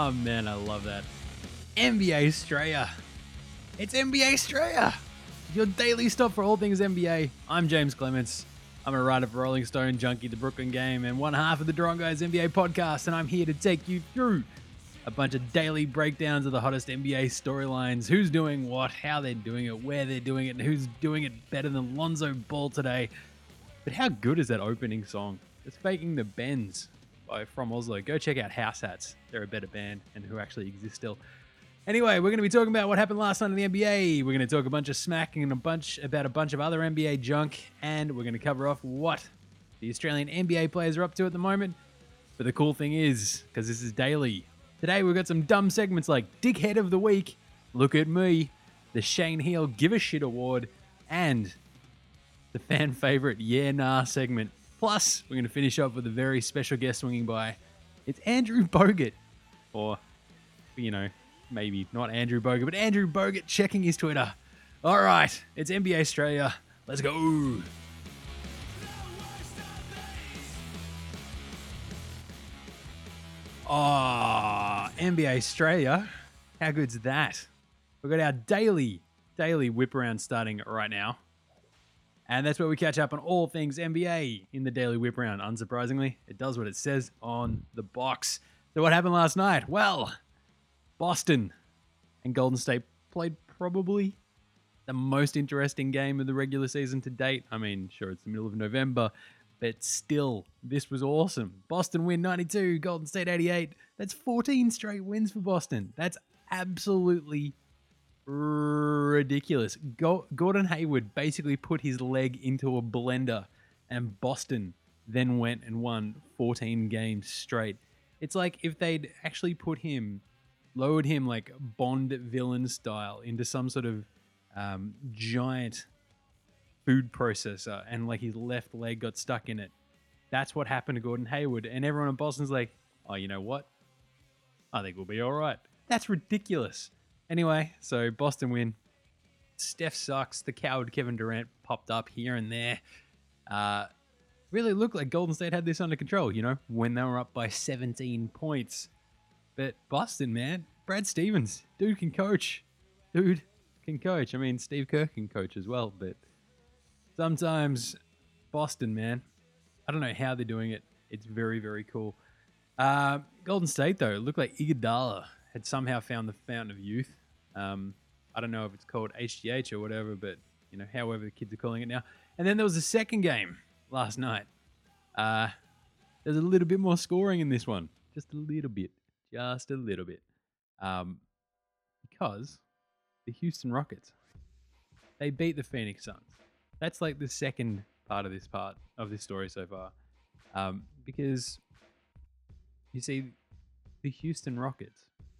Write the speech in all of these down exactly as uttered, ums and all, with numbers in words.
Oh man, I love that. N B A Australia. It's N B A Australia. Your daily stop for all things N B A. I'm James Clements. I'm a writer for Rolling Stone, Junkie, The Brooklyn Game, and one half of the Drongo's N B A podcast, and I'm here to take you through a bunch of daily breakdowns of the hottest N B A storylines, who's doing what, how they're doing it, where they're doing it, and who's doing it better than Lonzo Ball today. But how good is that opening song? It's Faking the Bends by From Oslo. Go check out House Hats. They're a better band and who actually exist still. Anyway, we're going to be talking about what happened last night in the N B A. We're going to talk a bunch of smack and a bunch about a bunch of other N B A junk, and we're going to cover off what the Australian N B A players are up to at the moment. But the cool thing is, because this is daily, today we've got some dumb segments like Dickhead of the Week, Look at Me, the Shane Heal Give a Shit Award, and the fan favorite Yeah Nah segment. Plus, we're going to finish up with a very special guest swinging by. It's Andrew Bogut, or, you know, maybe not Andrew Bogut, but Andrew Bogut checking his Twitter. All right, it's N B A Australia. Let's go. Oh, N B A Australia. How good's that? We've got our daily, daily whip around starting right now. And that's where we catch up on all things N B A in the daily whip round. Unsurprisingly, it does what it says on the box. So what happened last night? Well, Boston and Golden State played probably the most interesting game of the regular season to date. I mean, sure, it's the middle of November, but still, this was awesome. Boston win ninety-two, Golden State eighty-eight. That's fourteen straight wins for Boston. That's absolutely ridiculous. Go- Gordon Hayward basically put his leg into a blender, and Boston then went and won fourteen games straight. It's like if they'd actually put him, lowered him like Bond villain style into some sort of um, giant food processor, and like his left leg got stuck in it. That's what happened to Gordon Hayward, and everyone in Boston's like, oh, you know what? I think we'll be all right. That's ridiculous. Anyway, so Boston win. Steph sucks. The coward Kevin Durant popped up here and there. Uh, really looked like Golden State had this under control, you know, when they were up by seventeen points. But Boston, man, Brad Stevens, dude can coach. Dude can coach. I mean, Steve Kerr can coach as well, but sometimes Boston, man, I don't know how they're doing it. It's very, very cool. Uh, Golden State, though, it looked like Iguodala had somehow found the fountain of youth. Um, I don't know if it's called H G H or whatever, but, you know, however the kids are calling it now. And then there was a second game last night. Uh, there's a little bit more scoring in this one. Just a little bit. Just a little bit. Um, because the Houston Rockets, they beat the Phoenix Suns. That's like the second part of this part of this story so far. Um, because, you see, the Houston Rockets,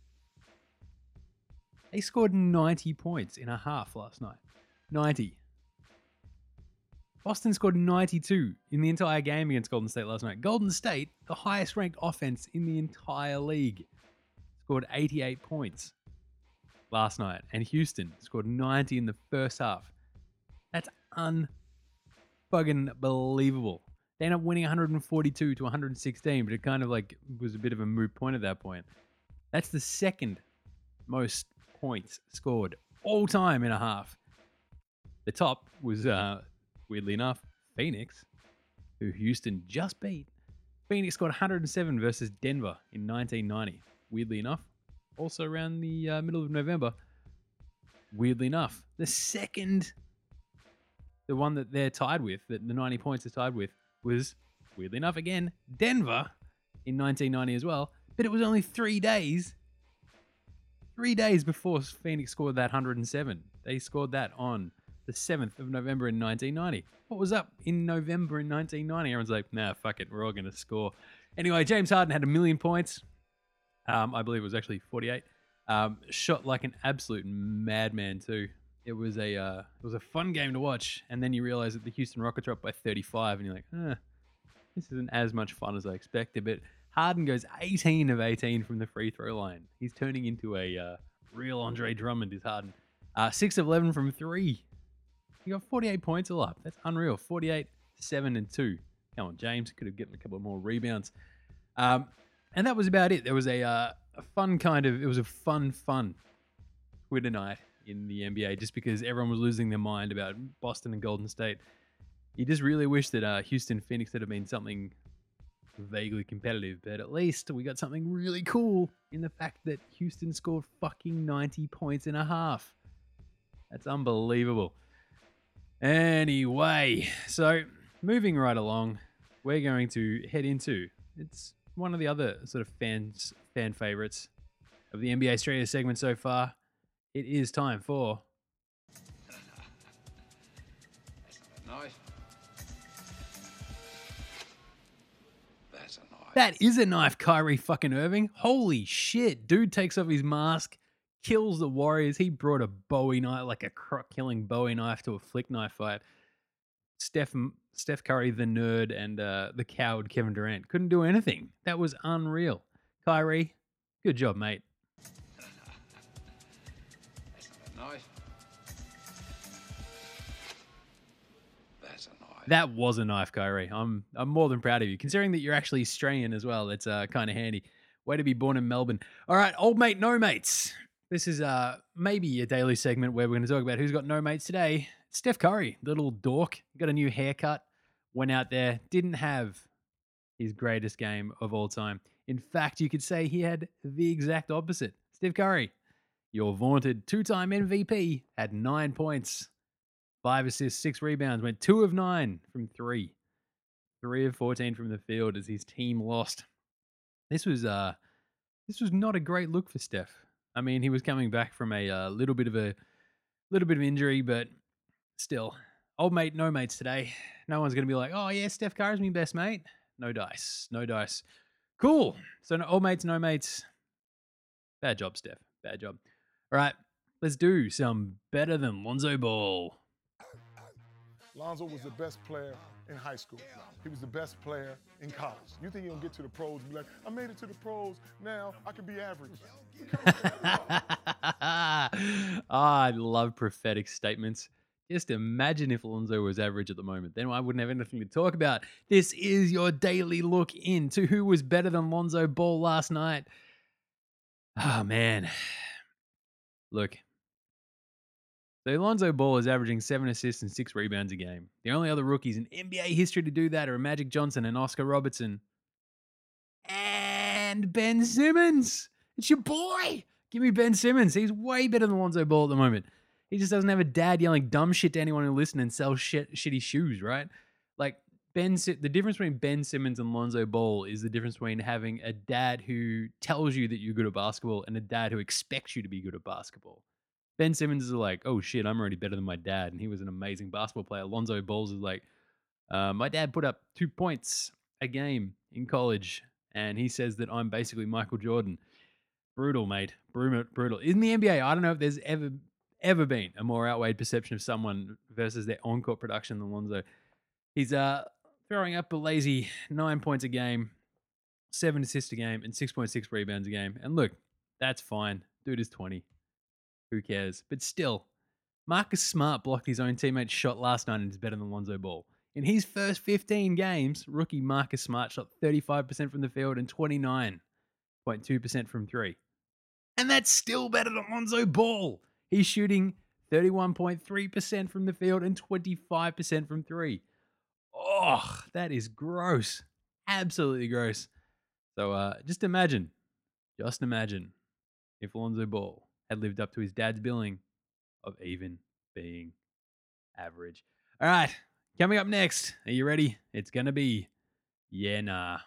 they scored ninety points in a half last night. ninety. Boston scored ninety-two in the entire game against Golden State last night. Golden State, the highest ranked offense in the entire league, scored eighty-eight points last night. And Houston scored ninety in the first half. That's un-fucking believable. They ended up winning one forty-two to one sixteen, but it kind of like was a bit of a moot point at that point. That's the second most points scored all time in a half. The top was, uh, weirdly enough, Phoenix, who Houston just beat. Phoenix scored one hundred seven versus Denver in nineteen ninety. Weirdly enough, also around the uh, middle of November. Weirdly enough, the second, the one that they're tied with, that the ninety points is tied with, was, weirdly enough again, Denver in nineteen ninety as well. But it was only three days Three days before Phoenix scored that one hundred seven. They scored that on the seventh of November in nineteen ninety. What was up in November in nineteen ninety? Everyone's like, nah, fuck it. We're all going to score. Anyway, James Harden had a million points. Um, I believe it was actually forty-eight. Um, shot like an absolute madman too. It was a uh, it was a fun game to watch. And then you realize that the Houston Rockets are up by thirty-five. And you're like, eh, this isn't as much fun as I expected. But Harden goes eighteen of eighteen from the free throw line. He's turning into a uh, real Andre Drummond, is Harden. Uh, six of eleven from three. He got forty-eight points all up. That's unreal. forty-eight, seven, and two. Come on, James. Could have gotten a couple more rebounds. Um, and that was about it. There was a uh, a fun kind of, it was a fun, fun Twitter night in the N B A just because everyone was losing their mind about Boston and Golden State. You just really wish that uh, Houston Phoenix had been something vaguely competitive, but at least we got something really cool in the fact that Houston scored fucking ninety points and a half. That's unbelievable. Anyway, so moving right along, we're going to head into, it's one of the other sort of fans, fan favorites of the N B A Australia segment so far. It is time for... Nice. That's a knife. That is a knife, Kyrie fucking Irving. Holy shit. Dude takes off his mask, kills the Warriors. He brought a Bowie knife, like a croc-killing Bowie knife to a flick knife fight. Steph Steph Curry, the nerd, and uh, the coward Kevin Durant couldn't do anything. That was unreal. Kyrie, good job, mate. Nice. That's a knife. That was a knife, Kyrie. I'm I'm more than proud of you. Considering that you're actually Australian as well, that's uh, kind of handy. Way to be born in Melbourne. All right, old mate, no mates. This is uh maybe a daily segment where we're going to talk about who's got no mates today. Steph Curry, little dork, got a new haircut, went out there, didn't have his greatest game of all time. In fact, you could say he had the exact opposite. Steph Curry, your vaunted two-time M V P, had nine points, five assists, six rebounds, went two of nine from three, three of fourteen from the field as his team lost. This was uh, this was not a great look for Steph. I mean, he was coming back from a uh, little bit of a little bit of injury, but still, old mate, no mates today. No one's gonna be like, oh yeah, Steph Curry's my best mate. No dice, no dice. Cool. So no, old mates, no mates. Bad job, Steph. Bad job. All right, let's do some better than Lonzo Ball. Lonzo was the best player in high school. He was the best player in college. You think he'll get to the pros and be like, I made it to the pros, now I can be average. oh, I love prophetic statements. Just imagine if Lonzo was average at the moment. Then I wouldn't have anything to talk about. This is your daily look into who was better than Lonzo Ball last night. Oh, man. Look. So Lonzo Ball is averaging seven assists and six rebounds a game. The only other rookies in N B A history to do that are Magic Johnson and Oscar Robertson. And Ben Simmons. It's your boy. Give me Ben Simmons. He's way better than Lonzo Ball at the moment. He just doesn't have a dad yelling dumb shit to anyone who listens and sells shit, shitty shoes, right? Like, Ben, the difference between Ben Simmons and Lonzo Ball is the difference between having a dad who tells you that you're good at basketball and a dad who expects you to be good at basketball. Ben Simmons is like, oh shit, I'm already better than my dad, and he was an amazing basketball player. Lonzo Ball is like, uh, my dad put up two points a game in college, and he says that I'm basically Michael Jordan. Brutal, mate. Brutal. Brutal. In the N B A, I don't know if there's ever, ever been a more outweighed perception of someone versus their on-court production than Lonzo. He's uh throwing up a lazy nine points a game, seven assists a game, and six point six rebounds a game. And look, that's fine. Dude is twenty. Who cares? But still, Marcus Smart blocked his own teammate's shot last night and is better than Lonzo Ball. In his first fifteen games, rookie Marcus Smart shot thirty-five percent from the field and twenty-nine point two percent from three. And that's still better than Lonzo Ball. He's shooting thirty-one point three percent from the field and twenty-five percent from three. Oh, that is gross. Absolutely gross. So uh, just imagine, just imagine if Lonzo Ball had lived up to his dad's billing of even being average. All right, coming up next. Are you ready? It's going to be Yeah Nah.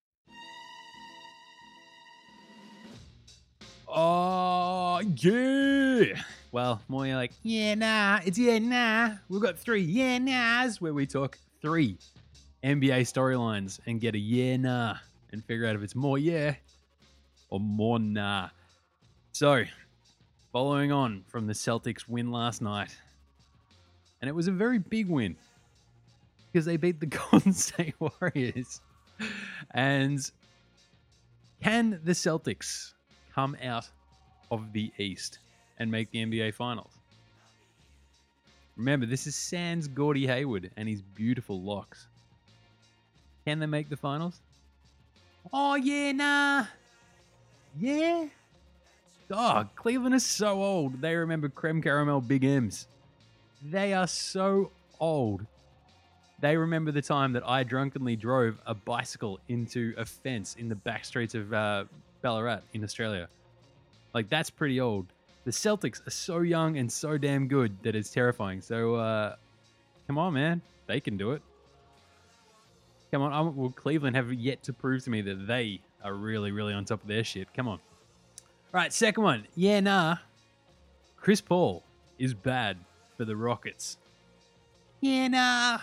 Oh, yeah. Well, more like, yeah, nah. It's yeah, nah. We've got three yeah, nahs where we talk three N B A storylines and get a yeah, nah and figure out if it's more yeah or more nah. So, following on from the Celtics win last night, and it was a very big win because they beat the Golden State Warriors. And can the Celtics come out of the East and make the N B A Finals? Remember, this is sans Gordie Hayward and his beautiful locks. Can they make the Finals? Oh, yeah, nah. Yeah. Oh, Cleveland is so old. They remember creme caramel Big M's. They are so old. They remember the time that I drunkenly drove a bicycle into a fence in the back streets of uh, Ballarat in Australia. Like, that's pretty old. The Celtics are so young and so damn good that it's terrifying. So, uh, come on, man. They can do it. Come on. I'm, well, Cleveland have yet to prove to me that they are really, really on top of their shit. Come on. All right, second one. Yeah, nah. Chris Paul is bad for the Rockets. Yeah, nah.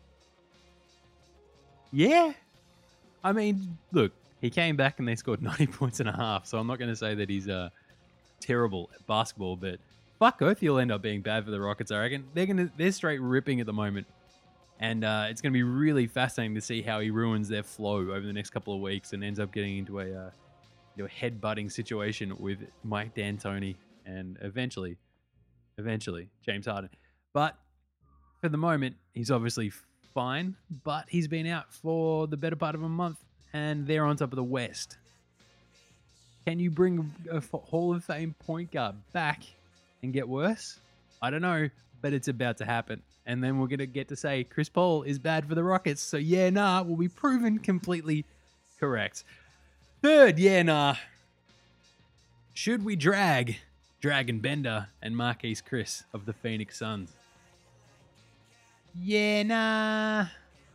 Yeah. I mean, look, he came back and they scored ninety points and a half, so I'm not going to say that he's uh, terrible at basketball, but fuck oath he'll end up being bad for the Rockets, I reckon. They're gonna they're straight ripping at the moment, and uh, it's going to be really fascinating to see how he ruins their flow over the next couple of weeks and ends up getting into a... Uh, You know, head-butting situation with Mike D'Antoni and eventually, eventually James Harden. But for the moment, he's obviously fine, but he's been out for the better part of a month and they're on top of the West. Can you bring a Hall of Fame point guard back and get worse? I don't know, but it's about to happen. And then we're going to get to say Chris Paul is bad for the Rockets. So yeah, nah, will be proven completely correct. Third, yeah, nah. Should we drag Dragon Bender and Marquise Chris of the Phoenix Suns? Yeah, nah.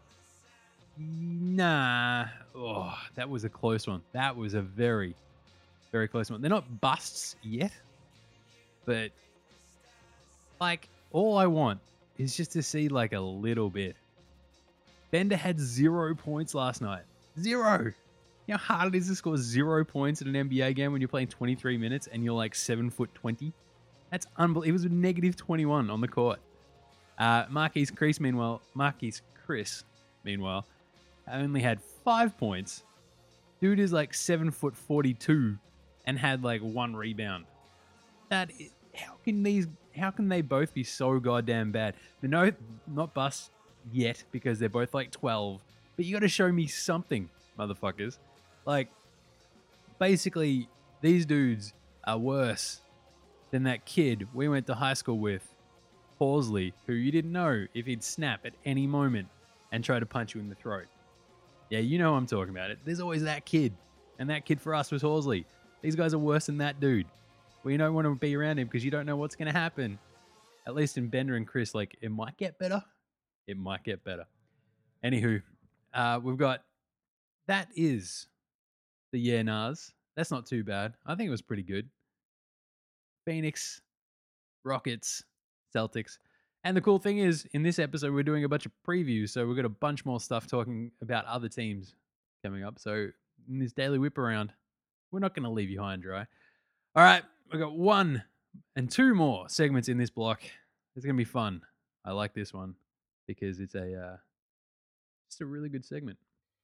Nah. Oh, that was a close one. That was a very, very close one. They're not busts yet, but like all I want is just to see like a little bit. Bender had zero points last night. Zero. You know how hard it is to score zero points in an N B A game when you're playing twenty-three minutes and you're like seven foot twenty? That's unbelievable. It was a negative twenty-one on the court. Uh, Marquise Chris, meanwhile, Marquise Chris, meanwhile, only had five points. Dude is like seven foot forty-two and had like one rebound. That is, how can these? How can they both be so goddamn bad? They're no, not busts yet because they're both like twelve. But you got to show me something, motherfuckers. Like, basically, these dudes are worse than that kid we went to high school with, Horsley, who you didn't know if he'd snap at any moment and try to punch you in the throat. Yeah, you know I'm talking about it. There's always that kid. And that kid for us was Horsley. These guys are worse than that dude. Well, you don't want to be around him because you don't know what's going to happen. At least in Bender and Chris, like, it might get better. It might get better. Anywho, uh, we've got... That is... the yeah nahs. That's not too bad. I think it was pretty good. Phoenix, Rockets, Celtics. And the cool thing is, in this episode, we're doing a bunch of previews, so we've got a bunch more stuff talking about other teams coming up. So in this daily whip around, we're not going to leave you high and dry. All right, we've got one and two more segments in this block. It's going to be fun. I like this one because it's a uh, just a really good segment.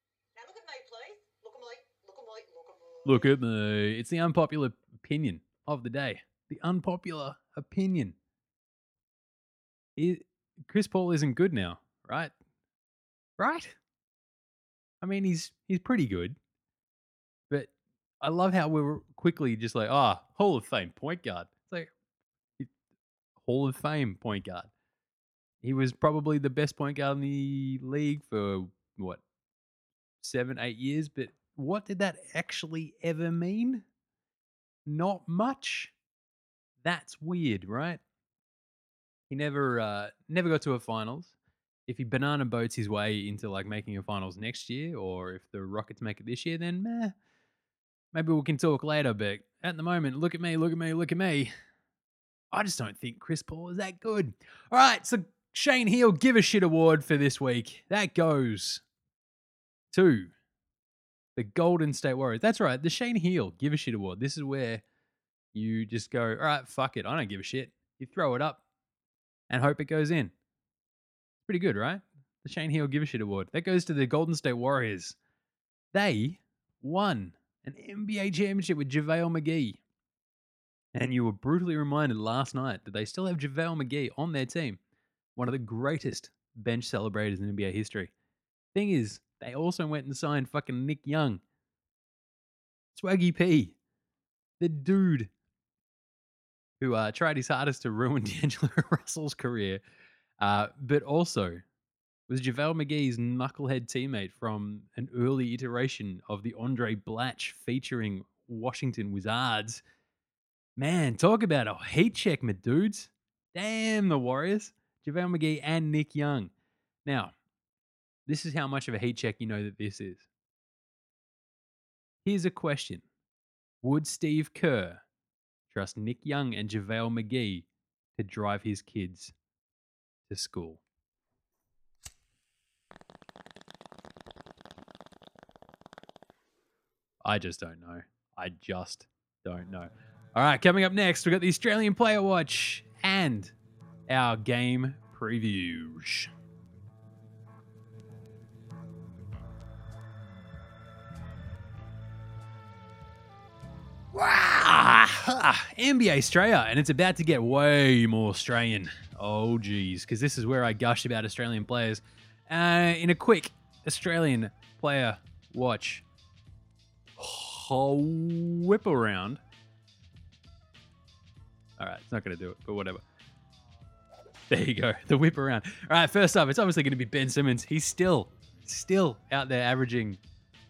Look at me. It's the unpopular opinion of the day. The unpopular opinion. It, Chris Paul isn't good now, right? Right? I mean, he's he's pretty good. But I love how we were quickly just like, ah, oh, Hall of Fame point guard. It's like, Hall of Fame point guard. He was probably the best point guard in the league for, what, seven, eight years, but what did that actually ever mean? Not much. That's weird, right? He never uh, never got to a finals. If he banana boats his way into like making a finals next year, or if the Rockets make it this year, then meh, maybe we can talk later. But at the moment, look at me, look at me, look at me. I just don't think Chris Paul is that good. All right, so Shane Heal Give a Shit award for this week. That goes to the Golden State Warriors. That's right, the Shane Heal Give a Shit award. This is where you just go, all right, fuck it, I don't give a shit. You throw it up and hope it goes in. Pretty good, right? The Shane Heal Give a Shit award. That goes to the Golden State Warriors. They won an N B A championship with JaVale McGee. And you were brutally reminded last night that they still have JaVale McGee on their team. One of the greatest bench celebrators in N B A history. Thing is, they also went and signed fucking Nick Young. Swaggy P. The dude who uh, tried his hardest to ruin D'Angelo Russell's career, uh, but also was JaVale McGee's knucklehead teammate from an early iteration of the Andre Blatch featuring Washington Wizards. Man, talk about a heat check, my dudes. Damn the Warriors. JaVale McGee and Nick Young. Now, this is how much of a heat check you know that this is. Here's a question. Would Steve Kerr trust Nick Young and JaVale McGee to drive his kids to school? I just don't know. I just don't know. All right, coming up next, we've got the Australian Player Watch and our game previews. Wow! N B A Australia, and it's about to get way more Australian. Oh, geez, because this is where I gush about Australian players. Uh, in a quick Australian Player Watch whip around. All right, it's not going to do it, but whatever. There you go, the whip around. All right, first up, it's obviously going to be Ben Simmons. He's still, still out there averaging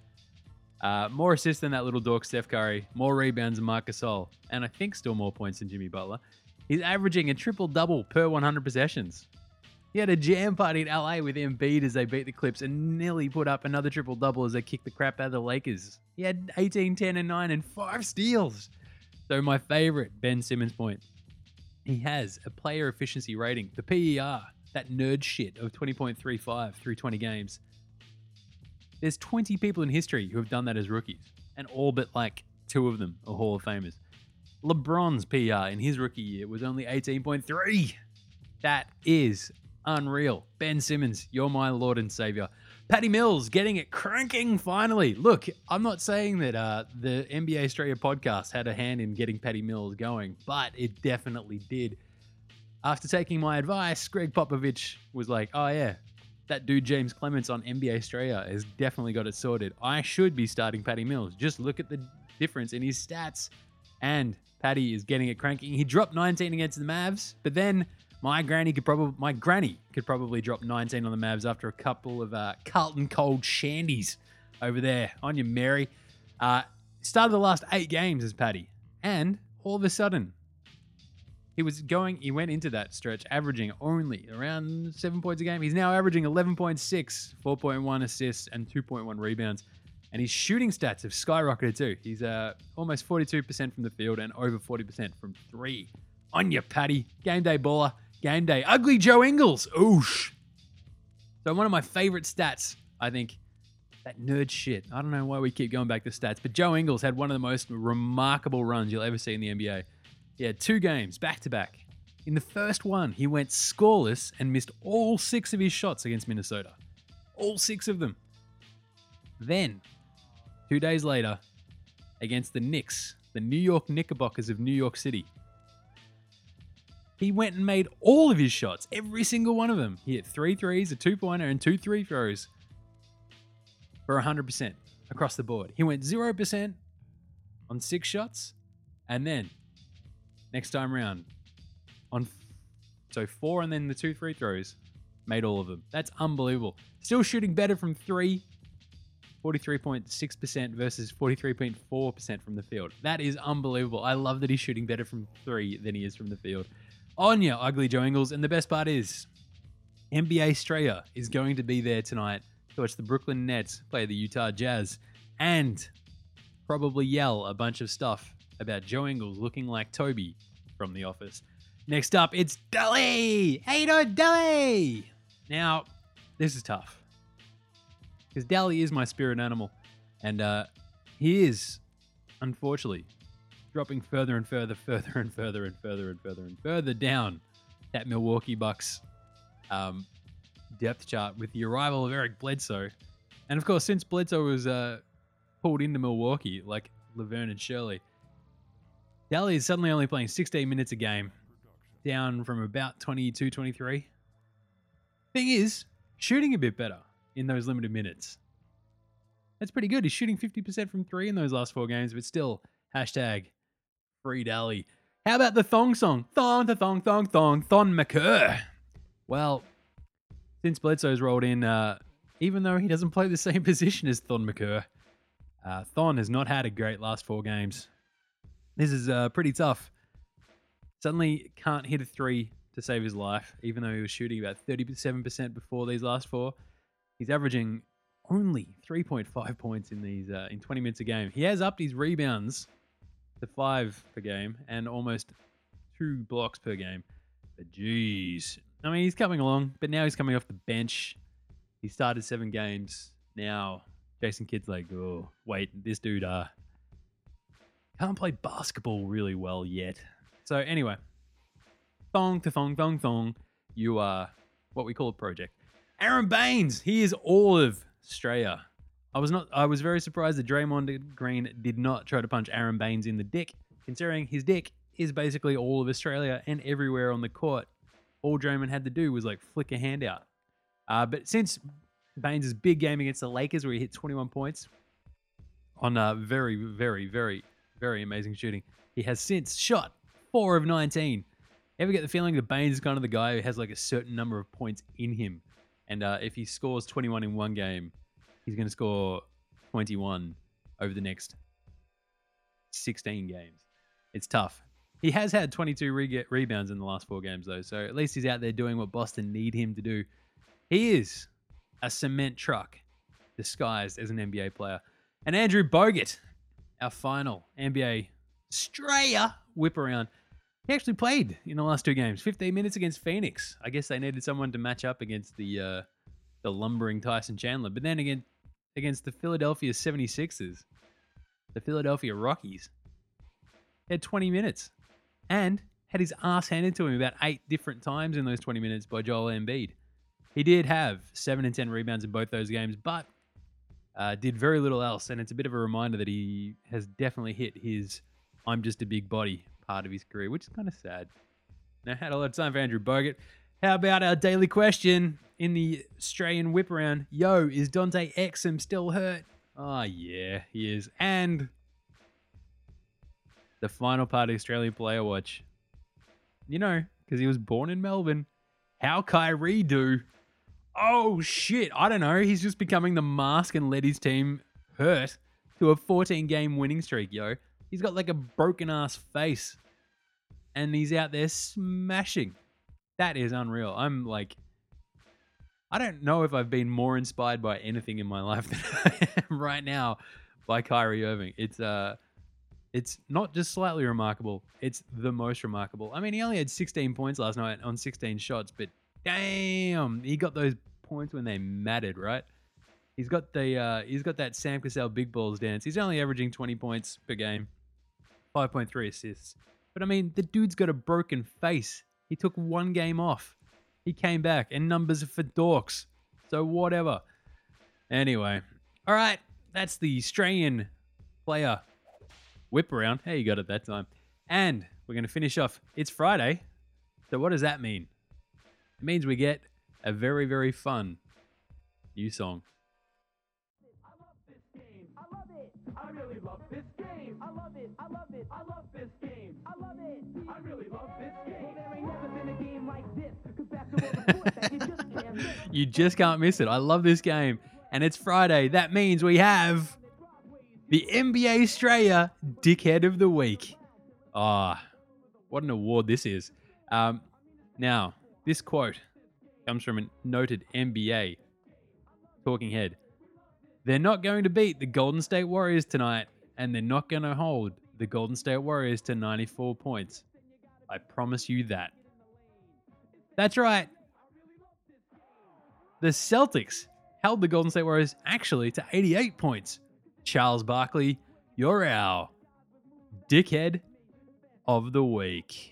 uh, more assists than that little dork Steph Curry, more rebounds than Marc Gasol, and I think still more points than Jimmy Butler. He's averaging a triple-double per one hundred possessions. He had a jam party in L A with Embiid as they beat the Clips and nearly put up another triple-double as they kicked the crap out of the Lakers. He had eighteen, ten, and nine and five steals. So my favorite Ben Simmons point, he has a player efficiency rating, the P E R, that nerd shit of twenty point three five through twenty games. There's twenty people in history who have done that as rookies, and all but like two of them are Hall of Famers. LeBron's P E R in his rookie year was only eighteen point three. That is unreal. Ben Simmons, you're my Lord and Savior. Patty Mills getting it cranking finally. Look, I'm not saying that uh, the N B A Australia podcast had a hand in getting Patty Mills going, but it definitely did. After taking my advice, Greg Popovich was like, oh yeah, that dude James Clements on N B A Australia has definitely got it sorted. I should be starting Patty Mills. Just look at the difference in his stats. And Patty is getting it cranking. He dropped nineteen against the Mavs, but then My granny could probably my granny could probably drop nineteen on the Mavs after a couple of uh, Carlton Cold Shandies over there. On you, Mary. Uh, started the last eight games as Paddy, and all of a sudden, he was going. He went into that stretch averaging only around seven points a game. He's now averaging eleven point six, four point one assists, and two point one rebounds. And his shooting stats have skyrocketed too. He's uh, almost forty-two percent from the field and over forty percent from three. On you, Paddy. Game day baller. Game day. Ugly Joe Ingles. Oosh. So one of my favorite stats, I think, that nerd shit. I don't know why we keep going back to stats, but Joe Ingles had one of the most remarkable runs you'll ever see in the N B A. He had two games back to back. In the first one, he went scoreless and missed all six of his shots against Minnesota. All six of them. Then, two days later, against the Knicks, the New York Knickerbockers of New York City, he went and made all of his shots, every single one of them. He hit three threes, a two-pointer, and two three throws for one hundred percent across the board. He went zero percent on six shots, and then next time round, on so four and then the two free throws, made all of them. That's unbelievable. Still shooting better from three, forty-three point six percent versus forty-three point four percent from the field. That is unbelievable. I love that he's shooting better from three than he is from the field. On ya, Ugly Joe Ingles. And the best part is, N B A Australia is going to be there tonight to watch the Brooklyn Nets play the Utah Jazz and probably yell a bunch of stuff about Joe Ingles looking like Toby from The Office. Next up, it's Dally! How you doing, Dally? Now, this is tough, because Dally is my spirit animal, and uh, he is, unfortunately, dropping further and further, further and further and further and further and further down that Milwaukee Bucks um, depth chart with the arrival of Eric Bledsoe. And of course, since Bledsoe was uh, pulled into Milwaukee, like Laverne and Shirley, Dally is suddenly only playing sixteen minutes a game, down from about twenty-two, twenty-three. Thing is, shooting a bit better in those limited minutes. That's pretty good. He's shooting fifty percent from three in those last four games, but still, hashtag Free Dally. How about the thong song? Thong, the thong, thong, thong, Thon McCurr. Well, since Bledsoe's rolled in, uh, even though he doesn't play the same position as Thon McCurr, uh, Thon has not had a great last four games. This is uh, pretty tough. Suddenly can't hit a three to save his life, even though he was shooting about thirty-seven percent before these last four. He's averaging only three point five points in these uh, in twenty minutes a game. He has upped his rebounds to five per game and almost two blocks per game. But geez, I mean, he's coming along, but now he's coming off the bench. He started seven games. Now Jason Kidd's like, oh, wait, this dude uh can't play basketball really well yet. So anyway, thong to thong thong thong. You are what we call a project. Aaron Baines, he is all of Australia. I was not. I was very surprised that Draymond Green did not try to punch Aaron Baines in the dick, considering his dick is basically all of Australia and everywhere on the court. All Draymond had to do was like flick a hand out. Uh, but since Baines' big game against the Lakers, where he hit twenty-one points on uh, very, very, very, very amazing shooting, he has since shot four of nineteen. Ever get the feeling that Baines is kind of the guy who has like a certain number of points in him, and uh, if he scores twenty-one in one game, he's going to score twenty-one over the next sixteen games. It's tough. He has had twenty-two re- rebounds in the last four games, though, so at least he's out there doing what Boston need him to do. He is a cement truck disguised as an N B A player. And Andrew Bogut, our final N B A Straya whip around. He actually played in the last two games, fifteen minutes against Phoenix. I guess they needed someone to match up against the uh, the lumbering Tyson Chandler. But then again, against the Philadelphia seventy-sixers, the Philadelphia Rockies, he had twenty minutes and had his ass handed to him about eight different times in those twenty minutes by Joel Embiid. He did have seven and ten rebounds in both those games, but uh, did very little else. And it's a bit of a reminder that he has definitely hit his I'm just a big body part of his career, which is kind of sad. Now, had a lot of time for Andrew Bogut. How about our daily question in the Australian whip around? Yo, is Dante Exum still hurt? Oh, yeah, he is. And the final part of Australian Player Watch. You know, because he was born in Melbourne. How Kyrie do? Oh, shit. I don't know. He's just becoming the mask and led his team hurt to a fourteen-game winning streak, yo. He's got like a broken-ass face. And he's out there smashing. That is unreal. I'm like... I don't know if I've been more inspired by anything in my life than I am right now by Kyrie Irving. It's uh, it's not just slightly remarkable. It's the most remarkable. I mean, he only had sixteen points last night on sixteen shots, but damn, he got those points when they mattered, right? He's got the uh, he's got that Sam Cassell big balls dance. He's only averaging twenty points per game, five point three assists. But I mean, the dude's got a broken face. He took one game off. He came back, and numbers are for dorks. So whatever. Anyway, all right, that's the Australian player whip around. Hey, you got it that time. And we're going to finish off. It's Friday. So what does that mean? It means we get a very, very fun new song. I love this game. I love it. I really love this game. I love it. I love it. I love this game. I love it. I really love this game. Well, there ain't never been a game like this. Cause basketball's a sport that you just can't miss. You just can't miss it. I love this game. And it's Friday. That means we have the N B A Australia Dickhead of the Week. Ah, oh, what an award this is. Um, now, this quote comes from a noted N B A talking head. They're not going to beat the Golden State Warriors tonight, and they're not going to hold the Golden State Warriors to ninety-four points. I promise you that. That's right. The Celtics held the Golden State Warriors actually to eighty-eight points. Charles Barkley, you're our Dickhead of the Week.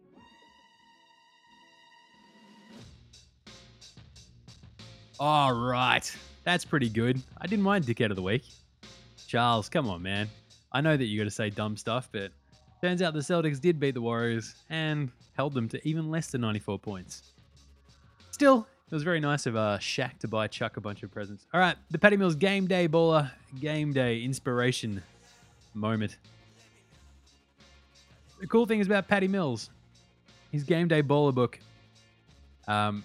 All right. That's pretty good. I didn't mind Dickhead of the Week. Charles, come on, man. I know that you got to say dumb stuff, but turns out the Celtics did beat the Warriors and held them to even less than ninety-four points. Still, it was very nice of uh, Shaq to buy Chuck a bunch of presents. All right, the Patty Mills Game Day Baller Game Day Inspiration Moment. the cool thing is about Patty Mills, his game day baller book um,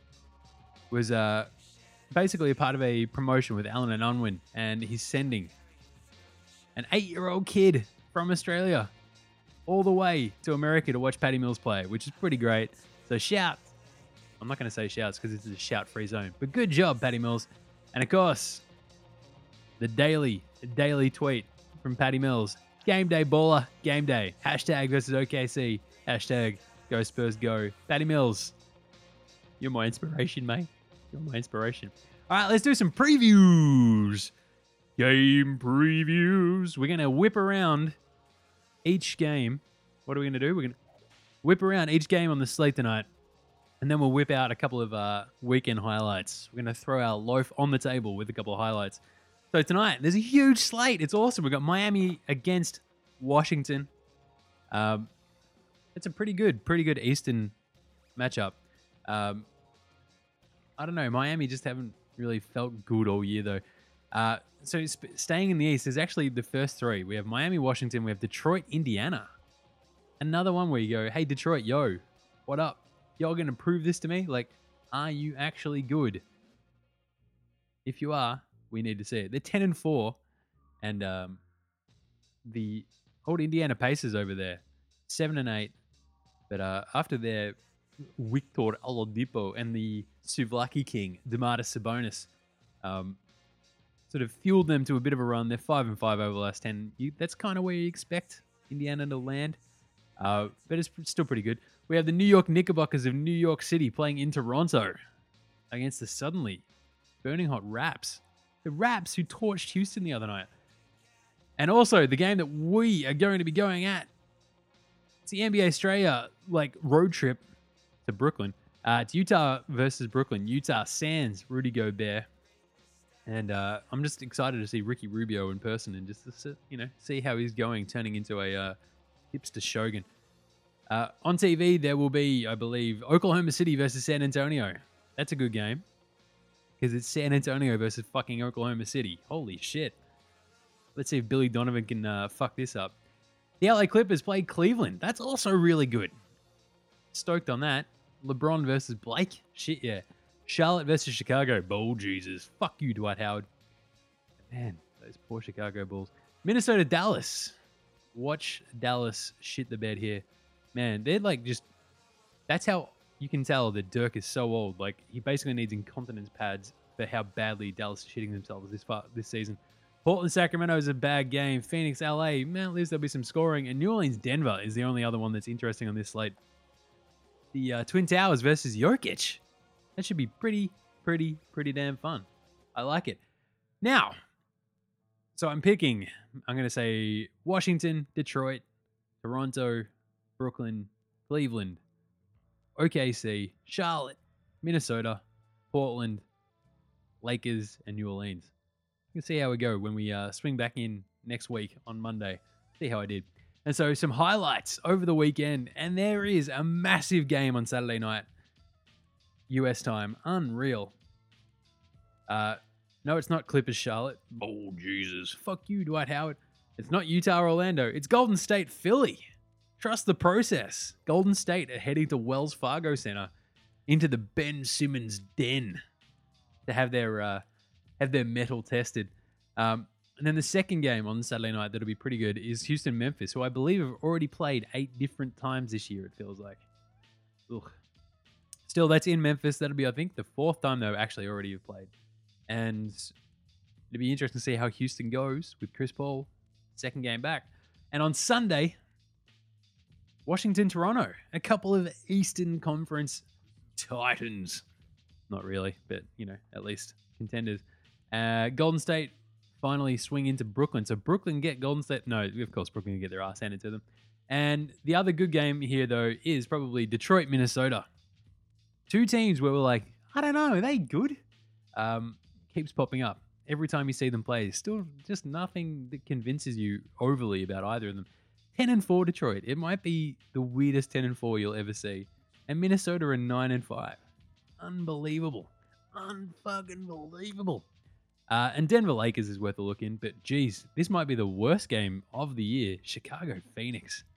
was uh, basically a part of a promotion with Alan and Unwin, and he's sending an eight-year-old kid from Australia all the way to America to watch Patty Mills play, which is pretty great. So shout. I'm not going to say shouts because this is a shout-free zone, but good job, Patty Mills. And of course, the daily, the daily tweet from Patty Mills. Game day baller, game day. Hashtag versus O K C. Hashtag go Spurs go. Patty Mills, you're my inspiration, mate. You're my inspiration. All right, let's do some previews. Game previews. We're going to whip around each game. What are we going to do? We're going to whip around each game on the slate tonight. And then we'll whip out a couple of uh, weekend highlights. We're going to throw our loaf on the table with a couple of highlights. So tonight, there's a huge slate. It's awesome. We've got Miami against Washington. Um, it's a pretty good, pretty good Eastern matchup. Um, I don't know. Miami just haven't really felt good all year, though. Uh, so sp- staying in the East is actually the first three. We have Miami, Washington. We have Detroit, Indiana. Another one where you go, hey, Detroit, yo, what up? Y'all going to prove this to me? Like, are you actually good? If you are, we need to see it. They're ten and four, and um, the old Indiana Pacers over there, seven and eight. But uh, after their Victor Oladipo and the Suvlaki King, Domantas Sabonis, um, sort of fueled them to a bit of a run. They're five and five over the last ten. You, that's kind of where you expect Indiana to land, uh, but it's still pretty good. We have the New York Knickerbockers of New York City playing in Toronto against the suddenly burning hot Raps. The Raps who torched Houston the other night. And also the game that we are going to be going at. It's the N B A Australia like road trip to Brooklyn. Uh, it's Utah versus Brooklyn. Utah sans Rudy Gobert. And uh, I'm just excited to see Ricky Rubio in person and just to, you know, see how he's going, turning into a uh, hipster shogun. Uh, on T V, there will be, I believe, Oklahoma City versus San Antonio. That's a good game. Because it's San Antonio versus fucking Oklahoma City. Holy shit. Let's see if Billy Donovan can uh, fuck this up. The L A Clippers play Cleveland. That's also really good. Stoked on that. LeBron versus Blake. Shit, yeah. Charlotte versus Chicago. Bull Jesus. Fuck you, Dwight Howard. Man, those poor Chicago Bulls. Minnesota, Dallas. Watch Dallas shit the bed here. Man, they're like just... That's how you can tell that Dirk is so old. Like, he basically needs incontinence pads for how badly Dallas is shitting themselves this far, this season. Portland, Sacramento is a bad game. Phoenix, L A, man, at least there'll be some scoring. And New Orleans, Denver is the only other one that's interesting on this slate. The uh, Twin Towers versus Jokic. That should be pretty, pretty, pretty damn fun. I like it. Now, so I'm picking, I'm going to say Washington, Detroit, Toronto, Brooklyn, Cleveland, O K C, Charlotte, Minnesota, Portland, Lakers, and New Orleans. You can see how we go when we uh, swing back in next week on Monday. See how I did. And so some highlights over the weekend. And there is a massive game on Saturday night. U S time. Unreal. Uh, no, it's not Clippers Charlotte. Oh, Jesus. Fuck you, Dwight Howard. It's not Utah Orlando. It's Golden State Philly. Trust the process. Golden State are heading to Wells Fargo Center into the Ben Simmons den to have their uh, have their metal tested. Um, and then the second game on Saturday night that'll be pretty good is Houston-Memphis, who I believe have already played eight different times this year, it feels like. Ugh. Still, that's in Memphis. That'll be, I think, the fourth time they've actually already have played. And it'll be interesting to see how Houston goes with Chris Paul, second game back. And on Sunday... Washington, Toronto, a couple of Eastern Conference Titans. Not really, but, you know, at least contenders. Uh, Golden State finally swing into Brooklyn. So Brooklyn get Golden State. No, of course, Brooklyn can get their ass handed to them. And the other good game here, though, is probably Detroit, Minnesota. Two teams where we're like, I don't know, are they good? Um, keeps popping up. Every time you see them play, still just nothing that convinces you overly about either of them. ten and four Detroit. It might be the weirdest ten and four you'll ever see. And Minnesota are nine and five. Unbelievable. Unfucking believable. Uh, and Denver Lakers is worth a look in, but geez, this might be the worst game of the year. Chicago Phoenix.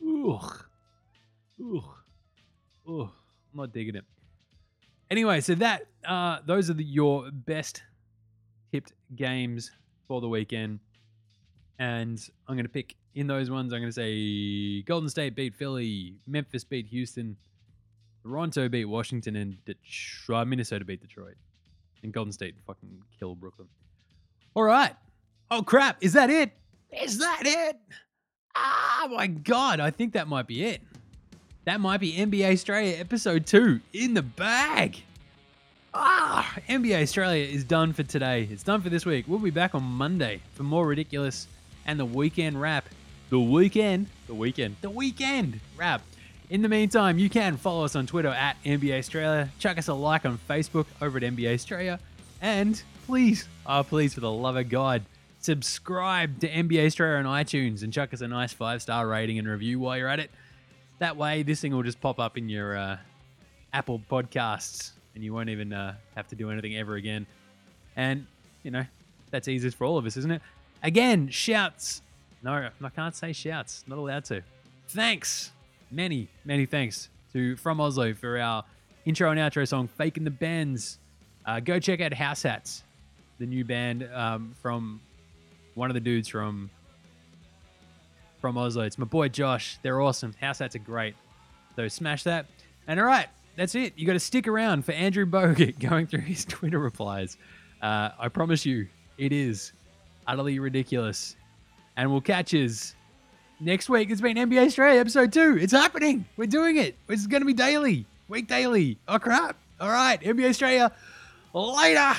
Ugh. Ugh. Ugh. I'm not digging it. Anyway, so that uh, those are the, your best tipped games for the weekend. And I'm going to pick in those ones, I'm going to say Golden State beat Philly, Memphis beat Houston, Toronto beat Washington, and Detroit, Minnesota beat Detroit. And Golden State fucking kill Brooklyn. All right. Oh, crap. Is that it? Is that it? Ah, my God. I think that might be it. That might be N B A Australia episode two in the bag. Ah, N B A Australia is done for today. It's done for this week. We'll be back on Monday for more ridiculous and the weekend wrap. The weekend. The weekend. The weekend wrap. In the meantime, you can follow us on Twitter at N B A Australia. Chuck us a like on Facebook over at N B A Australia. And please, oh please, for the love of God, subscribe to N B A Australia on iTunes and chuck us a nice five-star rating and review while you're at it. That way, this thing will just pop up in your uh, Apple Podcasts and you won't even uh, have to do anything ever again. And, you know, that's easiest for all of us, isn't it? Again, shouts. No, I can't say shouts. Not allowed to. Thanks. Many, many thanks to From Oslo for our intro and outro song, Faking the Bends. Uh, go check out House Hats, the new band um, from one of the dudes from from Oslo. It's my boy Josh. They're awesome. House Hats are great. So smash that. And all right, that's it. You got to stick around for Andrew Bogut going through his Twitter replies. Uh, I promise you, it is utterly ridiculous. And we'll catch yous next week. It's been N B A Australia episode two. It's happening. We're doing it. It's going to be daily. Week daily. Oh, crap. All right. N B A Australia. Later.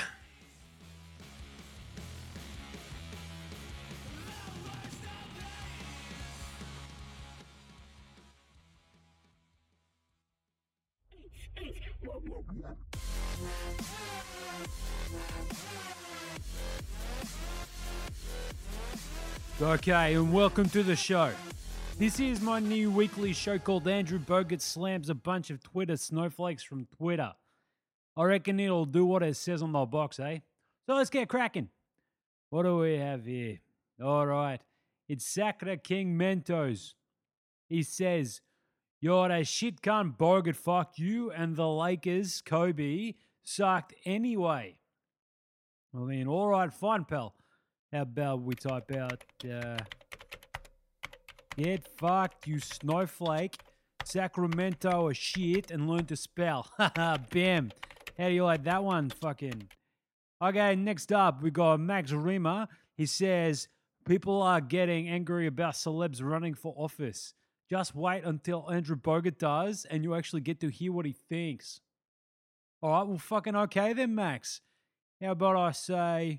Okay, and welcome to the show. This is my new weekly show called Andrew Bogut Slams a bunch of Twitter snowflakes from Twitter. I reckon it'll do what it says on the box, eh? So let's get cracking. What do we have here? All right, it's Sakura King Mentos. He says, "You're a shit cunt, Bogut, fuck you, and the Lakers, Kobe, sucked anyway." I mean, all right, fine, pal. How about we type out, uh, get fucked, you snowflake, Sacramento a shit, and learn to spell. Haha, bam. How do you like that one, fucking? Okay, next up, we got Max Rima. He says, people are getting angry about celebs running for office. Just wait until Andrew Bogut does, and you actually get to hear what he thinks. All right, well, fucking okay then, Max. How about I say...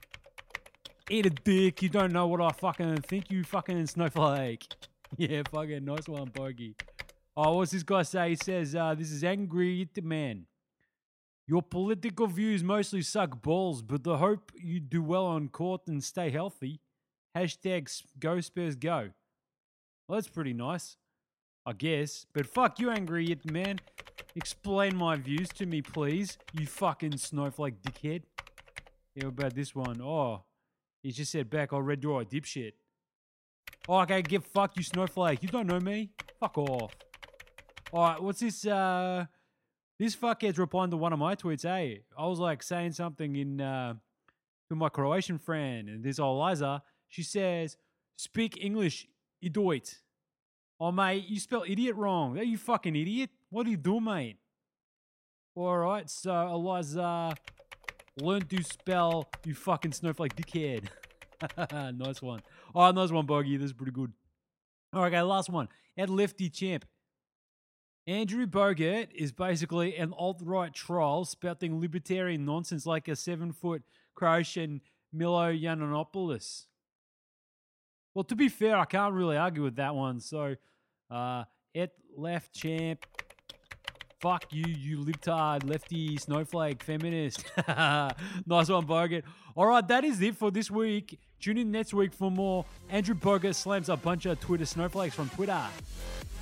eat a dick, you don't know what I fucking think, you fucking snowflake. Yeah, fucking nice one, Bogey. Oh, what's this guy say? He says, uh, this is Angry at the Man. Your political views mostly suck balls, but I hope you do well on court and stay healthy. Hashtag go Spurs go. Well, that's pretty nice, I guess. But fuck you, Angry at the Man. Explain my views to me, please, you fucking snowflake dickhead. Yeah, about this one? Oh... he just said back, I read your dipshit. Oh, okay, get fucked, you snowflake. You don't know me. Fuck off. All right, what's this? Uh, this fuckhead's replying to one of my tweets, eh? I was like saying something in uh, to my Croatian friend, and this old Liza, she says, speak English, idiot. Oh, mate, you spell idiot wrong. Are you fucking idiot? What do you do, mate? All right, so Eliza... learn to spell, you fucking snowflake dickhead. Nice one. Oh, nice one, Bogey. This is pretty good. All right, okay, last one. At Lefty Champ. Andrew Bogut is basically an alt-right troll spouting libertarian nonsense like a seven-foot Croatian Milo Yiannopoulos. Well, to be fair, I can't really argue with that one. So, uh, at Left Champ... fuck you, you libtard, lefty, snowflake, feminist. Nice one, Bogut. All right, that is it for this week. Tune in next week for more. Andrew Bogut slams a bunch of Twitter snowflakes from Twitter.